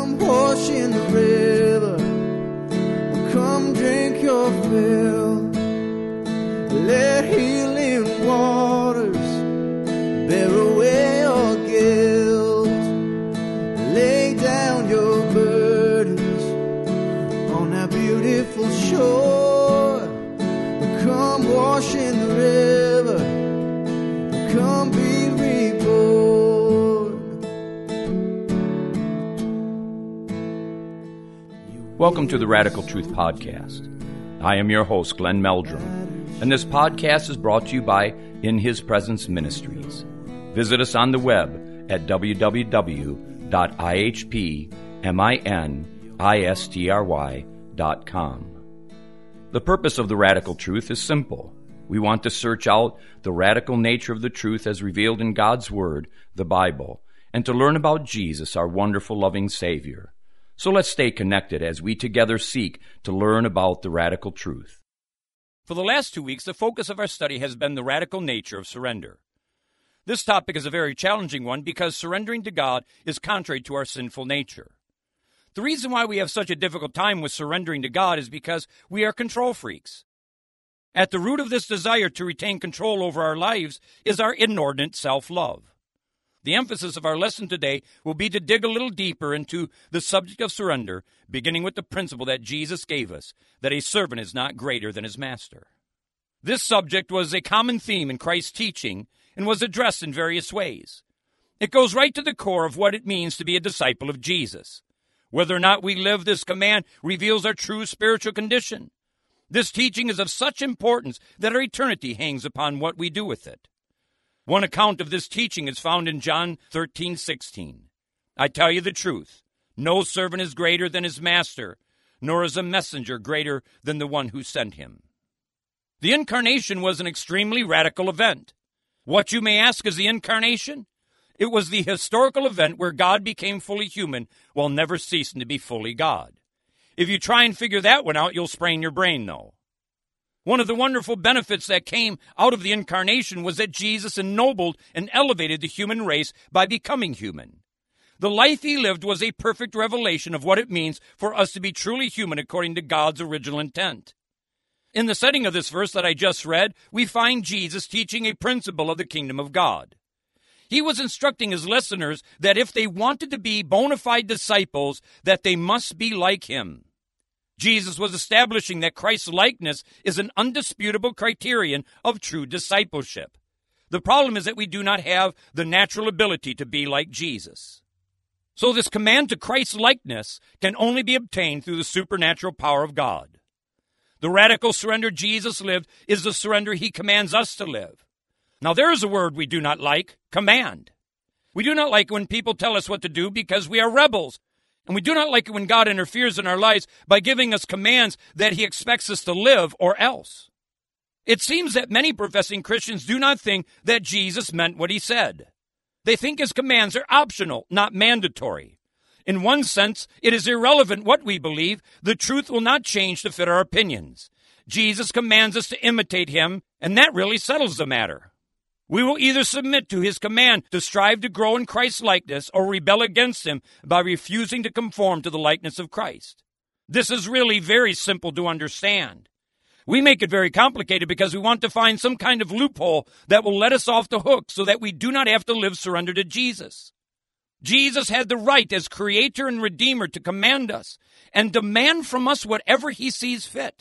Come wash in the river, come drink your fill. Let healing waters bear away your guilt. Lay down your burdens on that beautiful shore. Come wash in the river, come be reborn. Welcome to the Radical Truth Podcast. I am your host, Glenn Meldrum, and this podcast is brought to you by In His Presence Ministries. Visit us on the web at www.ihpministry.com. The purpose of the Radical Truth is simple. We want to search out the radical nature of the truth as revealed in God's Word, the Bible, and to learn about Jesus, our wonderful, loving Savior. So let's stay connected as we together seek to learn about the radical truth. For the last 2 weeks, the focus of our study has been the radical nature of surrender. This topic is a very challenging one because surrendering to God is contrary to our sinful nature. The reason why we have such a difficult time with surrendering to God is because we are control freaks. At the root of this desire to retain control over our lives is our inordinate self-love. The emphasis of our lesson today will be to dig a little deeper into the subject of surrender, beginning with the principle that Jesus gave us, that a servant is not greater than his master. This subject was a common theme in Christ's teaching and was addressed in various ways. It goes right to the core of what it means to be a disciple of Jesus. Whether or not we live this command reveals our true spiritual condition. This teaching is of such importance that our eternity hangs upon what we do with it. One account of this teaching is found in John 13:16. I tell you the truth, no servant is greater than his master, nor is a messenger greater than the one who sent him. The incarnation was an extremely radical event. What, you may ask, is the incarnation? It was the historical event where God became fully human while never ceasing to be fully God. If you try and figure that one out, you'll sprain your brain, though. One of the wonderful benefits that came out of the incarnation was that Jesus ennobled and elevated the human race by becoming human. The life he lived was a perfect revelation of what it means for us to be truly human according to God's original intent. In the setting of this verse that I just read, we find Jesus teaching a principle of the kingdom of God. He was instructing his listeners that if they wanted to be bona fide disciples, that they must be like him. Jesus was establishing that Christ's likeness is an undisputable criterion of true discipleship. The problem is that we do not have the natural ability to be like Jesus. So this command to Christ's likeness can only be obtained through the supernatural power of God. The radical surrender Jesus lived is the surrender he commands us to live. Now there is a word we do not like, command. We do not like when people tell us what to do because we are rebels. And we do not like it when God interferes in our lives by giving us commands that he expects us to live or else. It seems that many professing Christians do not think that Jesus meant what he said. They think his commands are optional, not mandatory. In one sense, it is irrelevant what we believe. The truth will not change to fit our opinions. Jesus commands us to imitate him, and that really settles the matter. We will either submit to his command to strive to grow in Christ's likeness or rebel against him by refusing to conform to the likeness of Christ. This is really very simple to understand. We make it very complicated because we want to find some kind of loophole that will let us off the hook so that we do not have to live surrendered to Jesus. Jesus had the right as Creator and Redeemer to command us and demand from us whatever he sees fit.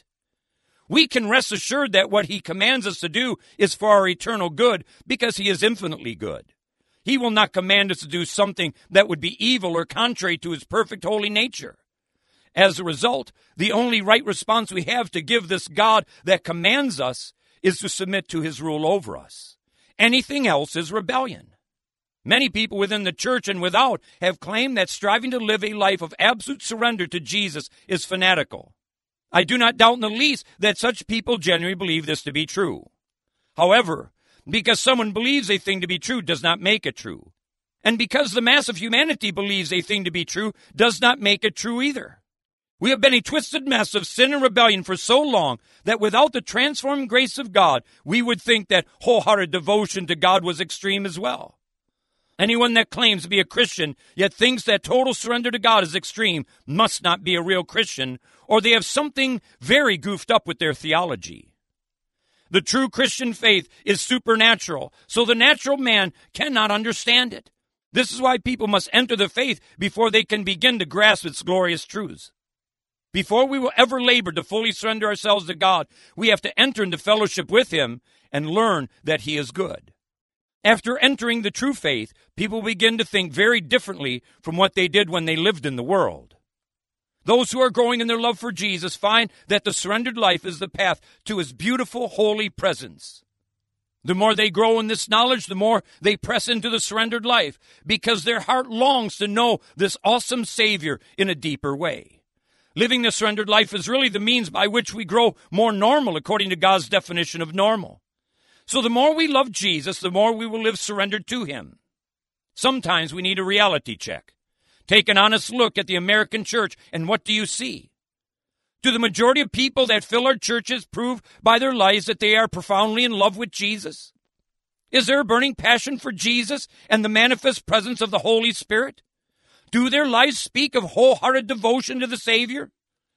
We can rest assured that what he commands us to do is for our eternal good because he is infinitely good. He will not command us to do something that would be evil or contrary to his perfect holy nature. As a result, the only right response we have to give this God that commands us is to submit to his rule over us. Anything else is rebellion. Many people within the church and without have claimed that striving to live a life of absolute surrender to Jesus is fanatical. I do not doubt in the least that such people genuinely believe this to be true. However, because someone believes a thing to be true does not make it true. And because the mass of humanity believes a thing to be true does not make it true either. We have been a twisted mess of sin and rebellion for so long that without the transforming grace of God, we would think that wholehearted devotion to God was extreme as well. Anyone that claims to be a Christian yet thinks that total surrender to God is extreme must not be a real Christian, or they have something very goofed up with their theology. The true Christian faith is supernatural, so the natural man cannot understand it. This is why people must enter the faith before they can begin to grasp its glorious truths. Before we will ever labor to fully surrender ourselves to God, we have to enter into fellowship with Him and learn that He is good. After entering the true faith, people begin to think very differently from what they did when they lived in the world. Those who are growing in their love for Jesus find that the surrendered life is the path to His beautiful, holy presence. The more they grow in this knowledge, the more they press into the surrendered life, because their heart longs to know this awesome Savior in a deeper way. Living the surrendered life is really the means by which we grow more normal according to God's definition of normal. So the more we love Jesus, the more we will live surrendered to Him. Sometimes we need a reality check. Take an honest look at the American church, and what do you see? Do the majority of people that fill our churches prove by their lives that they are profoundly in love with Jesus? Is there a burning passion for Jesus and the manifest presence of the Holy Spirit? Do their lives speak of wholehearted devotion to the Savior?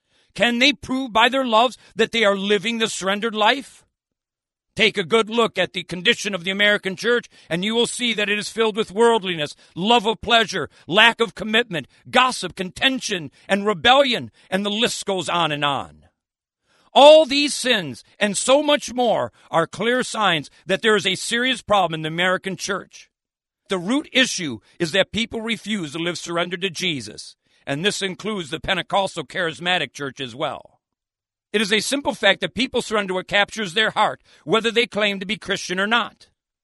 Can they prove by their loves that they are living the surrendered life? Take a good look at the condition of the American church, and you will see that it is filled with worldliness, love of pleasure, lack of commitment, gossip, contention, and rebellion, and the list goes on and on. All these sins, and so much more, are clear signs that there is a serious problem in the American church. The root issue is that people refuse to live surrendered to Jesus, and this includes the Pentecostal charismatic church as well. It is a simple fact that people surrender what captures their heart, whether they claim to be Christian or not.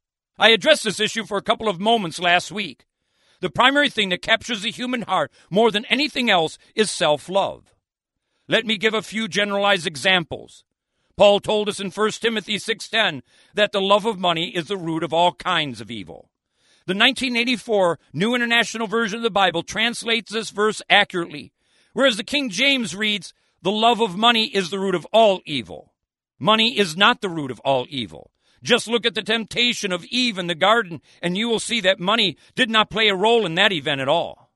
I addressed this issue for a couple of moments last week. The primary thing that captures the human heart more than anything else is self-love. Let me give a few generalized examples. Paul told us in 1 Timothy 6:10 that the love of money is the root of all kinds of evil. The 1984 New International Version of the Bible translates this verse accurately, whereas the King James reads, "The love of money is the root of all evil." Money is not the root of all evil. Just look at the temptation of Eve in the garden, and you will see that money did not play a role in that event at all.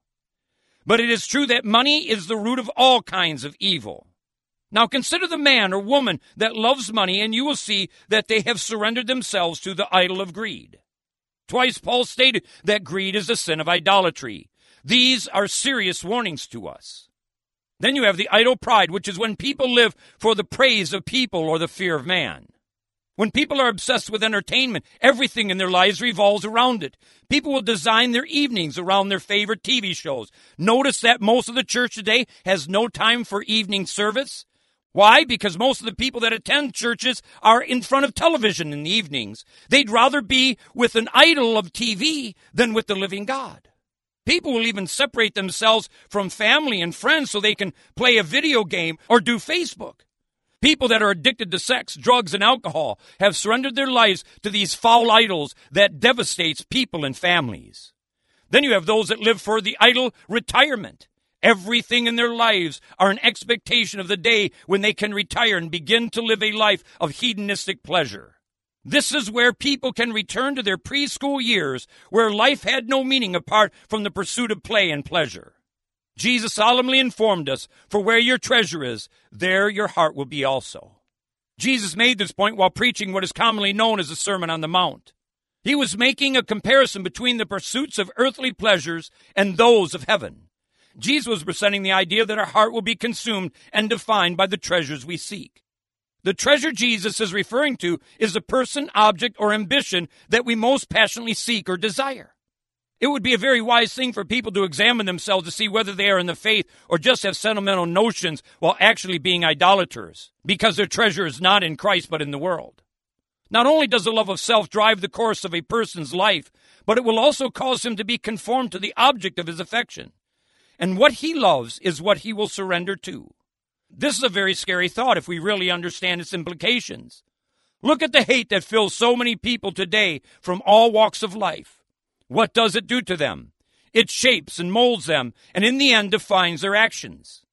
But it is true that money is the root of all kinds of evil. Now consider the man or woman that loves money, and you will see that they have surrendered themselves to the idol of greed. Twice Paul stated that greed is a sin of idolatry. These are serious warnings to us. Then you have the idol pride, which is when people live for the praise of people or the fear of man. When people are obsessed with entertainment, everything in their lives revolves around it. People will design their evenings around their favorite TV shows. Notice that most of the church today has no time for evening service. Why? Because most of the people that attend churches are in front of television in the evenings. They'd rather be with an idol of TV than with the living God. People will even separate themselves from family and friends so they can play a video game or do Facebook. People that are addicted to sex, drugs, and alcohol have surrendered their lives to these foul idols that devastates people and families. Then you have those that live for the idol retirement. Everything in their lives are an expectation of the day when they can retire and begin to live a life of hedonistic pleasure. This is where people can return to their preschool years, where life had no meaning apart from the pursuit of play and pleasure. Jesus solemnly informed us, "For where your treasure is, there your heart will be also." Jesus made this point while preaching what is commonly known as the Sermon on the Mount. He was making a comparison between the pursuits of earthly pleasures and those of heaven. Jesus was presenting the idea that our heart will be consumed and defined by the treasures we seek. The treasure Jesus is referring to is the person, object, or ambition that we most passionately seek or desire. It would be a very wise thing for people to examine themselves to see whether they are in the faith or just have sentimental notions while actually being idolaters, because their treasure is not in Christ but in the world. Not only does the love of self drive the course of a person's life, but it will also cause him to be conformed to the object of his affection. And what he loves is what he will surrender to. This is a very scary thought if we really understand its implications. Look at the hate that fills so many people today from all walks of life. What does it do to them? It shapes and molds them, and in the end defines their actions.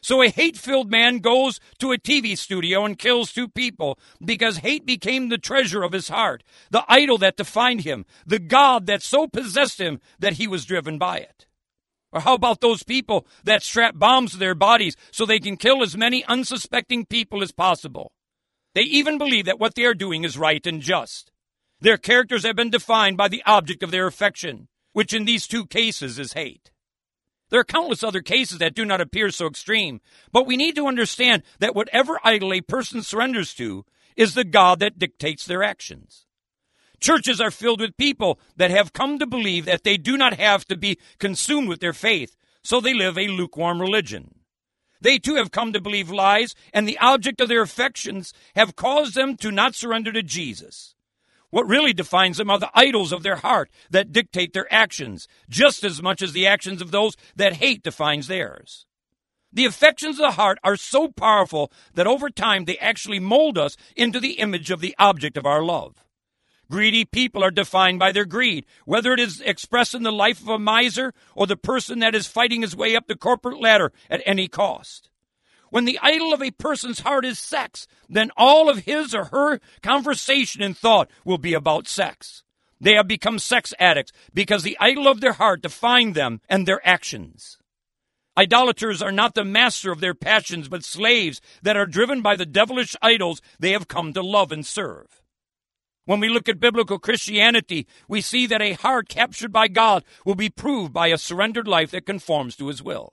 So a hate-filled man goes to a TV studio and kills 2 people because hate became the treasure of his heart, the idol that defined him, the God that so possessed him that he was driven by it. Or how about those people that strap bombs to their bodies so they can kill as many unsuspecting people as possible? They even believe that what they are doing is right and just. Their characters have been defined by the object of their affection, which in these 2 cases is hate. There are countless other cases that do not appear so extreme, but we need to understand that whatever idol a person surrenders to is the God that dictates their actions. Churches are filled with people that have come to believe that they do not have to be consumed with their faith, so they live a lukewarm religion. They too have come to believe lies, and the object of their affections have caused them to not surrender to Jesus. What really defines them are the idols of their heart that dictate their actions, just as much as the actions of those that hate defines theirs. The affections of the heart are so powerful that over time they actually mold us into the image of the object of our love. Greedy people are defined by their greed, whether it is expressed in the life of a miser or the person that is fighting his way up the corporate ladder at any cost. When the idol of a person's heart is sex, then all of his or her conversation and thought will be about sex. They have become sex addicts because the idol of their heart defined them and their actions. Idolaters are not the master of their passions, but slaves that are driven by the devilish idols they have come to love and serve. When we look at biblical Christianity, we see that a heart captured by God will be proved by a surrendered life that conforms to his will.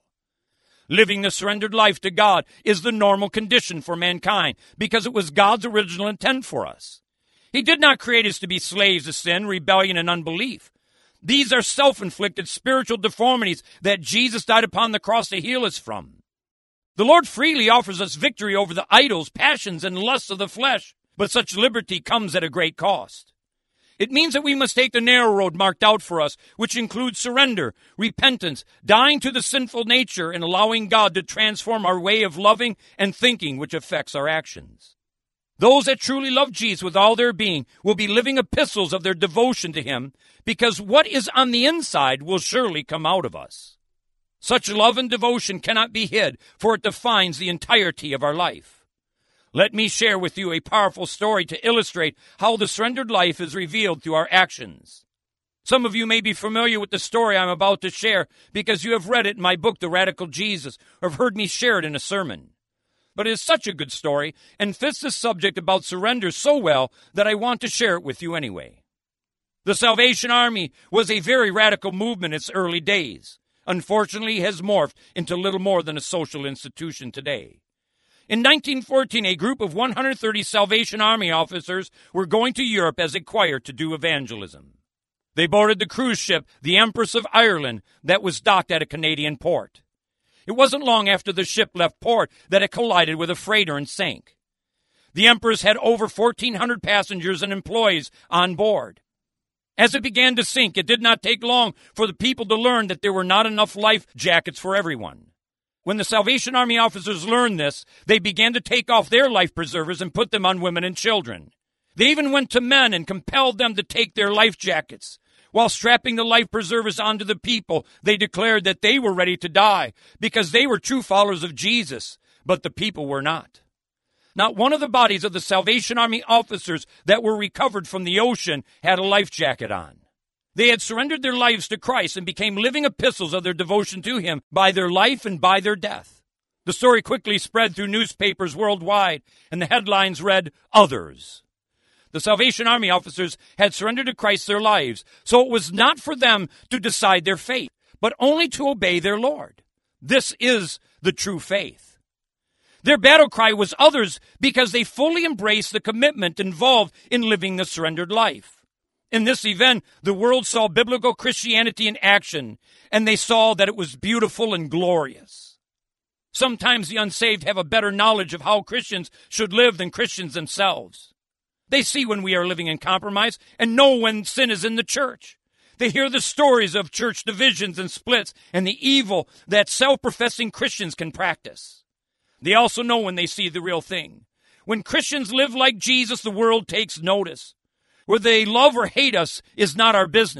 Living the surrendered life to God is the normal condition for mankind because it was God's original intent for us. He did not create us to be slaves to sin, rebellion, and unbelief. These are self-inflicted spiritual deformities that Jesus died upon the cross to heal us from. The Lord freely offers us victory over the idols, passions, and lusts of the flesh, but such liberty comes at a great cost. It means that we must take the narrow road marked out for us, which includes surrender, repentance, dying to the sinful nature, and allowing God to transform our way of loving and thinking, which affects our actions. Those that truly love Jesus with all their being will be living epistles of their devotion to him, because what is on the inside will surely come out of us. Such love and devotion cannot be hid, for it defines the entirety of our life. Let me share with you a powerful story to illustrate how the surrendered life is revealed through our actions. Some of you may be familiar with the story I'm about to share because you have read it in my book, The Radical Jesus, or have heard me share it in a sermon. But it is such a good story and fits the subject about surrender so well that I want to share it with you anyway. The Salvation Army was a very radical movement in its early days. Unfortunately, it has morphed into little more than a social institution today. In 1914, a group of 130 Salvation Army officers were going to Europe as a choir to do evangelism. They boarded the cruise ship, the Empress of Ireland, that was docked at a Canadian port. It wasn't long after the ship left port that it collided with a freighter and sank. The Empress had over 1,400 passengers and employees on board. As it began to sink, it did not take long for the people to learn that there were not enough life jackets for everyone. When the Salvation Army officers learned this, they began to take off their life preservers and put them on women and children. They even went to men and compelled them to take their life jackets. While strapping the life preservers onto the people, they declared that they were ready to die because they were true followers of Jesus, but the people were not. Not one of the bodies of the Salvation Army officers that were recovered from the ocean had a life jacket on. They had surrendered their lives to Christ and became living epistles of their devotion to him by their life and by their death. The story quickly spread through newspapers worldwide, and the headlines read, "Others." The Salvation Army officers had surrendered to Christ their lives, so it was not for them to decide their fate, but only to obey their Lord. This is the true faith. Their battle cry was others because they fully embraced the commitment involved in living the surrendered life. In this event, the world saw biblical Christianity in action, and they saw that it was beautiful and glorious. Sometimes the unsaved have a better knowledge of how Christians should live than Christians themselves. They see when we are living in compromise and know when sin is in the church. They hear the stories of church divisions and splits and the evil that self-professing Christians can practice. They also know when they see the real thing. When Christians live like Jesus, the world takes notice. Whether they love or hate us is not our business.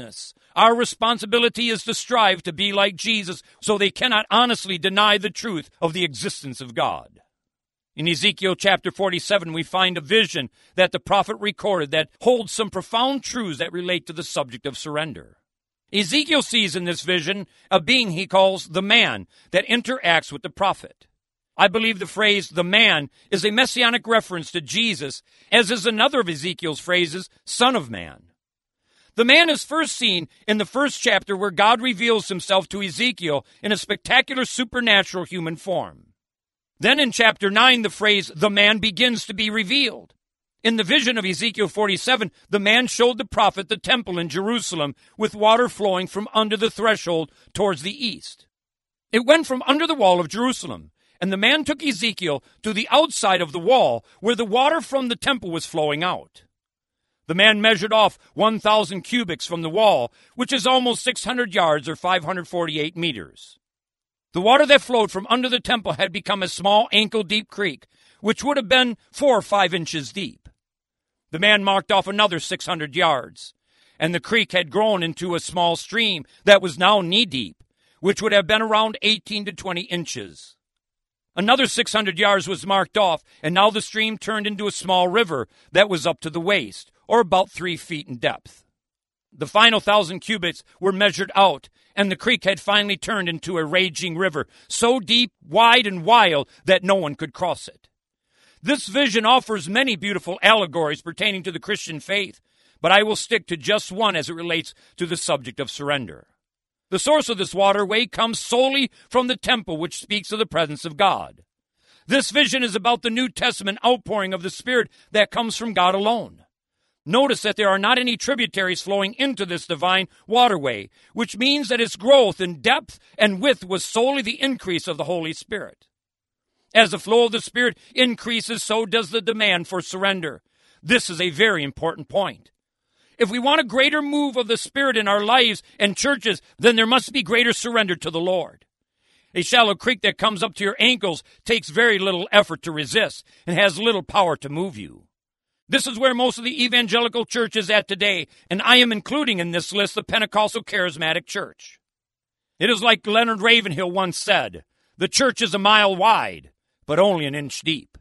Our responsibility is to strive to be like Jesus so they cannot honestly deny the truth of the existence of God. In Ezekiel chapter 47, we find a vision that the prophet recorded that holds some profound truths that relate to the subject of surrender. Ezekiel sees in this vision a being he calls the man that interacts with the prophet. I believe the phrase the man is a messianic reference to Jesus, as is another of Ezekiel's phrases, Son of Man. The man is first seen in the first chapter where God reveals himself to Ezekiel in a spectacular supernatural human form. Then in chapter 9, the phrase, the man, begins to be revealed. In the vision of Ezekiel 47, the man showed the prophet the temple in Jerusalem with water flowing from under the threshold towards the east. It went from under the wall of Jerusalem, and the man took Ezekiel to the outside of the wall where the water from the temple was flowing out. The man measured off 1,000 cubits from the wall, which is almost 600 yards or 548 meters. The water that flowed from under the temple had become a small ankle-deep creek, which would have been 4 or 5 inches deep. The man marked off another 600 yards, and the creek had grown into a small stream that was now knee-deep, which would have been around 18 to 20 inches. Another 600 yards was marked off, and now the stream turned into a small river that was up to the waist, or about 3 feet in depth. The final 1,000 cubits were measured out, and the creek had finally turned into a raging river, so deep, wide, and wild that no one could cross it. This vision offers many beautiful allegories pertaining to the Christian faith, but I will stick to just one as it relates to the subject of surrender. The source of this waterway comes solely from the temple, which speaks of the presence of God. This vision is about the New Testament outpouring of the Spirit that comes from God alone. Notice that there are not any tributaries flowing into this divine waterway, which means that its growth in depth and width was solely the increase of the Holy Spirit. As the flow of the Spirit increases, so does the demand for surrender. This is a very important point. If we want a greater move of the Spirit in our lives and churches, then there must be greater surrender to the Lord. A shallow creek that comes up to your ankles takes very little effort to resist and has little power to move you. This is where most of the evangelical church is at today, and I am including in this list the Pentecostal Charismatic Church. It is like Leonard Ravenhill once said, the church is a mile wide, but only an inch deep.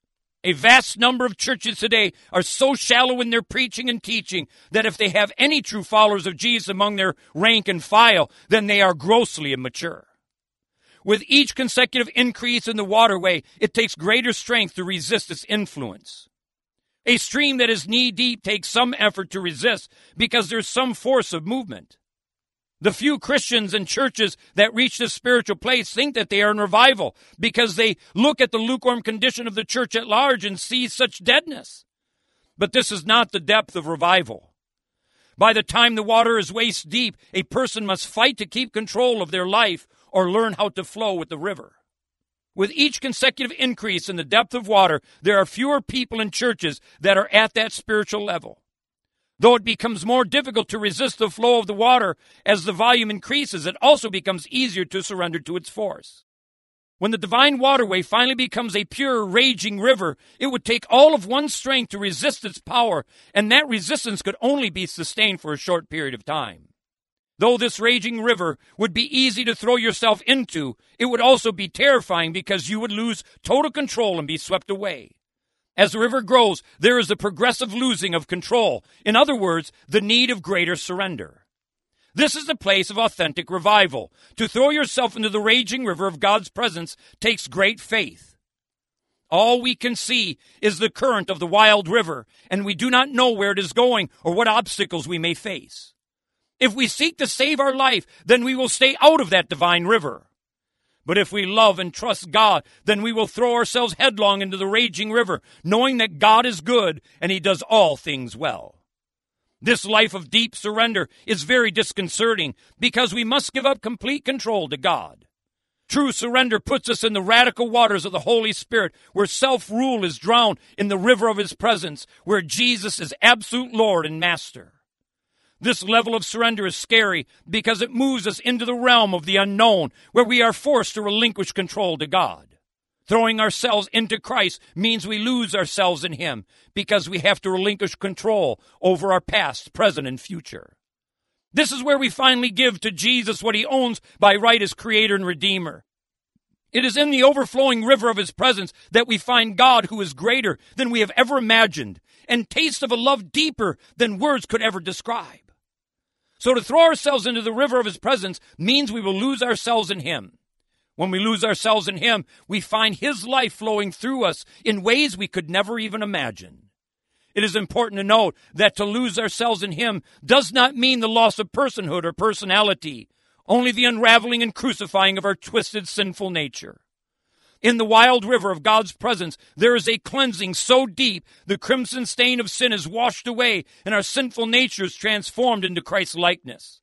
A vast number of churches today are so shallow in their preaching and teaching that if they have any true followers of Jesus among their rank and file, then they are grossly immature. With each consecutive increase in the waterway, it takes greater strength to resist its influence. A stream that is knee-deep takes some effort to resist because there's some force of movement. The few Christians and churches that reach this spiritual place think that they are in revival because they look at the lukewarm condition of the church at large and see such deadness. But this is not the depth of revival. By the time the water is waist deep, a person must fight to keep control of their life or learn how to flow with the river. With each consecutive increase in the depth of water, there are fewer people in churches that are at that spiritual level. Though it becomes more difficult to resist the flow of the water as the volume increases, it also becomes easier to surrender to its force. When the divine waterway finally becomes a pure, raging river, it would take all of one's strength to resist its power, and that resistance could only be sustained for a short period of time. Though this raging river would be easy to throw yourself into, it would also be terrifying because you would lose total control and be swept away. As the river grows, there is a progressive losing of control. In other words, the need of greater surrender. This is the place of authentic revival. To throw yourself into the raging river of God's presence takes great faith. All we can see is the current of the wild river, and we do not know where it is going or what obstacles we may face. If we seek to save our life, then we will stay out of that divine river. But if we love and trust God, then we will throw ourselves headlong into the raging river, knowing that God is good and He does all things well. This life of deep surrender is very disconcerting because we must give up complete control to God. True surrender puts us in the radical waters of the Holy Spirit, where self-rule is drowned in the river of His presence, where Jesus is absolute Lord and Master. This level of surrender is scary because it moves us into the realm of the unknown, where we are forced to relinquish control to God. Throwing ourselves into Christ means we lose ourselves in Him because we have to relinquish control over our past, present, and future. This is where we finally give to Jesus what he owns by right as Creator and Redeemer. It is in the overflowing river of his presence that we find God who is greater than we have ever imagined and taste of a love deeper than words could ever describe. So to throw ourselves into the river of his presence means we will lose ourselves in him. When we lose ourselves in him, we find his life flowing through us in ways we could never even imagine. It is important to note that to lose ourselves in him does not mean the loss of personhood or personality, only the unraveling and crucifying of our twisted, sinful nature. In the wild river of God's presence, there is a cleansing so deep the crimson stain of sin is washed away and our sinful nature is transformed into Christ's likeness.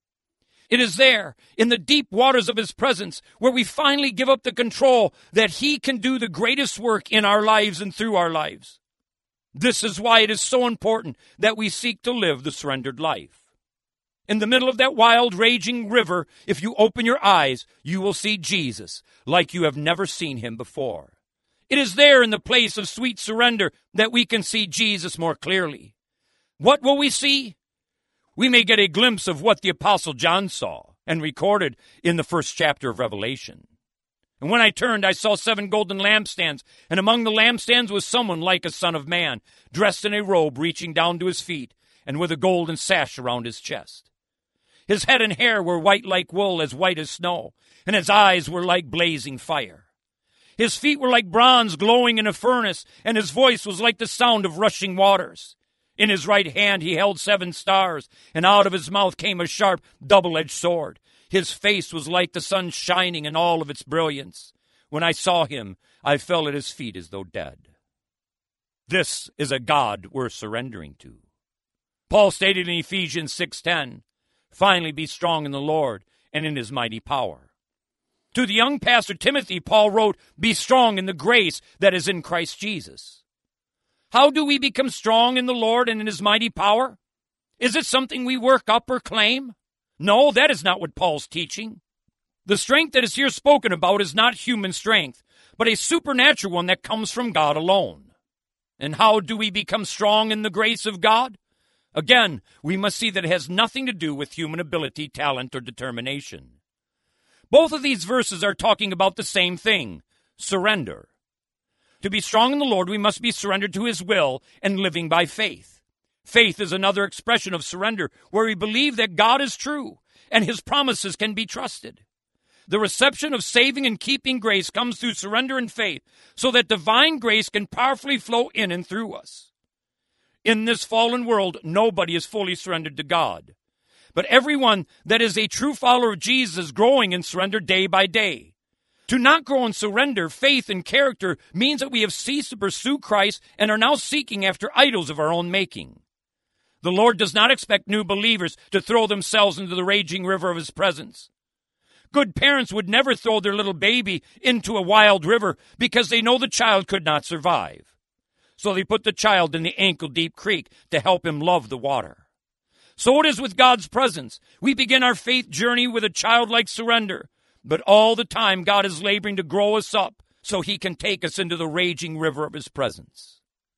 It is there, in the deep waters of his presence, where we finally give up the control that he can do the greatest work in our lives and through our lives. This is why it is so important that we seek to live the surrendered life. In the middle of that wild, raging river, if you open your eyes, you will see Jesus like you have never seen him before. It is there in the place of sweet surrender that we can see Jesus more clearly. What will we see? We may get a glimpse of what the Apostle John saw and recorded in the first chapter of Revelation. And when I turned, I saw 7 golden lampstands, and among the lampstands was someone like a son of man, dressed in a robe reaching down to his feet, and with a golden sash around his chest. His head and hair were white like wool, as white as snow, and his eyes were like blazing fire. His feet were like bronze glowing in a furnace, and his voice was like the sound of rushing waters. In his right hand he held 7 stars, and out of his mouth came a sharp, double-edged sword. His face was like the sun shining in all of its brilliance. When I saw him, I fell at his feet as though dead. This is a God we're surrendering to. Paul stated in Ephesians 6:10, "Finally be strong in the Lord and in his mighty power." To the young pastor Timothy, Paul wrote, "Be strong in the grace that is in Christ Jesus." How do we become strong in the Lord and in his mighty power? Is it something we work up or claim? No, that is not what Paul's teaching. The strength that is here spoken about is not human strength, but a supernatural one that comes from God alone. And how do we become strong in the grace of God? Again, we must see that it has nothing to do with human ability, talent, or determination. Both of these verses are talking about the same thing, surrender. To be strong in the Lord, we must be surrendered to his will and living by faith. Faith is another expression of surrender, where we believe that God is true and his promises can be trusted. The reception of saving and keeping grace comes through surrender and faith, so that divine grace can powerfully flow in and through us. In this fallen world, nobody is fully surrendered to God. But everyone that is a true follower of Jesus is growing in surrender day by day. To not grow in surrender, faith, and character means that we have ceased to pursue Christ and are now seeking after idols of our own making. The Lord does not expect new believers to throw themselves into the raging river of his presence. Good parents would never throw their little baby into a wild river because they know the child could not survive. So they put the child in the ankle-deep creek to help him love the water. So it is with God's presence. We begin our faith journey with a childlike surrender, but all the time God is laboring to grow us up so he can take us into the raging river of his presence.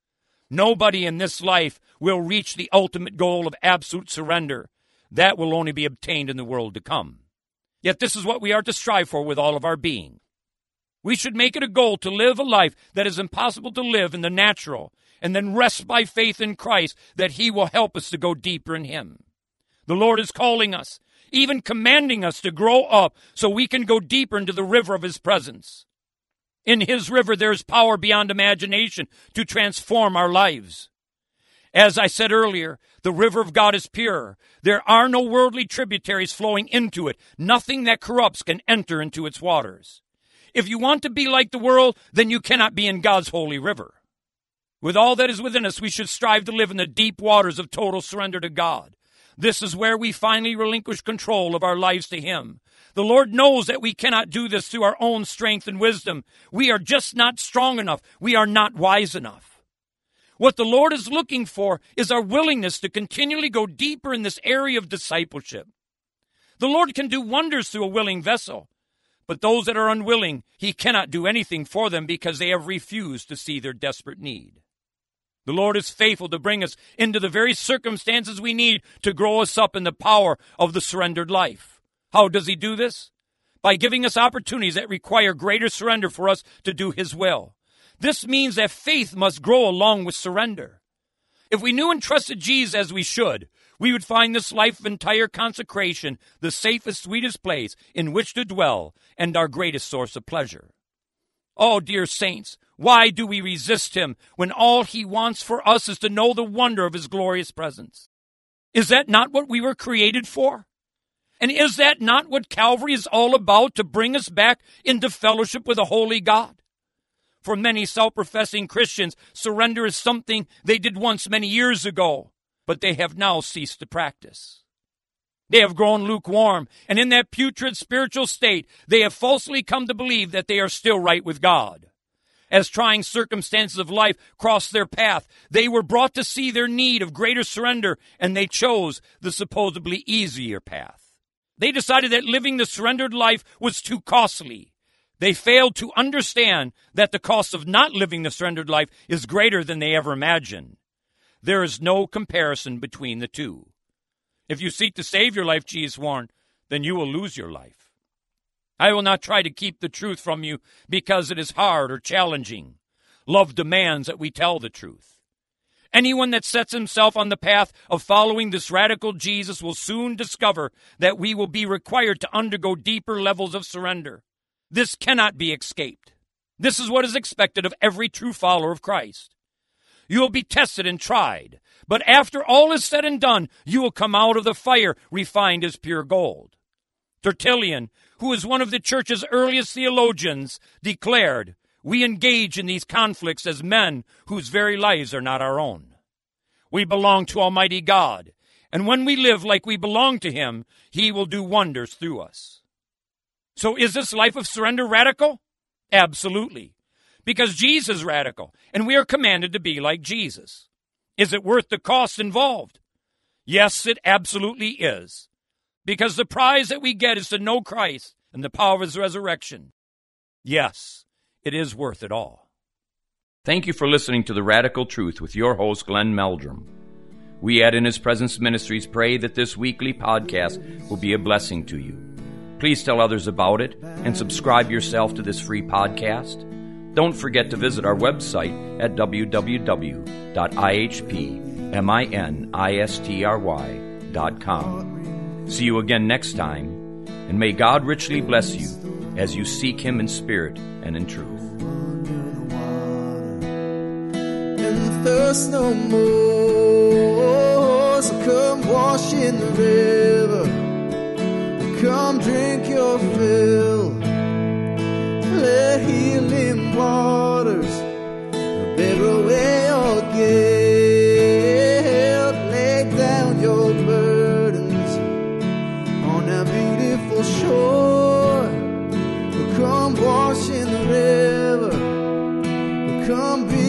Nobody in this life will reach the ultimate goal of absolute surrender. That will only be obtained in the world to come. Yet this is what we are to strive for with all of our being. We should make it a goal to live a life that is impossible to live in the natural, and then rest by faith in Christ that he will help us to go deeper in him. The Lord is calling us, even commanding us to grow up so we can go deeper into the river of his presence. In his river there is power beyond imagination to transform our lives. As I said earlier, the river of God is pure. There are no worldly tributaries flowing into it. Nothing that corrupts can enter into its waters. If you want to be like the world, then you cannot be in God's holy river. With all that is within us, we should strive to live in the deep waters of total surrender to God. This is where we finally relinquish control of our lives to him. The Lord knows that we cannot do this through our own strength and wisdom. We are just not strong enough. We are not wise enough. What the Lord is looking for is our willingness to continually go deeper in this area of discipleship. The Lord can do wonders through a willing vessel, but those that are unwilling, he cannot do anything for them because they have refused to see their desperate need. The Lord is faithful to bring us into the very circumstances we need to grow us up in the power of the surrendered life. How does He do this? By giving us opportunities that require greater surrender for us to do His will. This means that faith must grow along with surrender. If we knew and trusted Jesus as we should, we would find this life of entire consecration the safest, sweetest place in which to dwell and our greatest source of pleasure. Oh, dear saints, why do we resist Him when all He wants for us is to know the wonder of His glorious presence? Is that not what we were created for? And is that not what Calvary is all about, to bring us back into fellowship with a holy God? For many self-professing Christians, surrender is something they did once many years ago, but they have now ceased to practice. They have grown lukewarm, and in that putrid spiritual state, they have falsely come to believe that they are still right with God. As trying circumstances of life crossed their path, they were brought to see their need of greater surrender, and they chose the supposedly easier path. They decided that living the surrendered life was too costly. They failed to understand that the cost of not living the surrendered life is greater than they ever imagined. There is no comparison between the two. If you seek to save your life, Jesus warned, then you will lose your life. I will not try to keep the truth from you because it is hard or challenging. Love demands that we tell the truth. Anyone that sets himself on the path of following this radical Jesus will soon discover that we will be required to undergo deeper levels of surrender. This cannot be escaped. This is what is expected of every true follower of Christ. You will be tested and tried, but after all is said and done, you will come out of the fire refined as pure gold. Tertullian, who is one of the church's earliest theologians, declared, "We engage in these conflicts as men whose very lives are not our own. We belong to Almighty God, and when we live like we belong to Him, He will do wonders through us." So is this life of surrender radical? Absolutely. Because Jesus is radical, and we are commanded to be like Jesus. Is it worth the cost involved? Yes, it absolutely is. Because the prize that we get is to know Christ and the power of His resurrection. Yes, it is worth it all. Thank you for listening to The Radical Truth with your host, Glenn Meldrum. We at In His Presence Ministries pray that this weekly podcast will be a blessing to you. Please tell others about it and subscribe yourself to this free podcast. Don't forget to visit our website at www.ihpministry.com. See you again next time, and may God richly bless you as you seek Him in spirit and in truth. And thirst no more, so come wash in the river, come drink your fill. Let healing waters bear away your guilt. Lay down your burdens on a beautiful shore. Come wash in the river, come be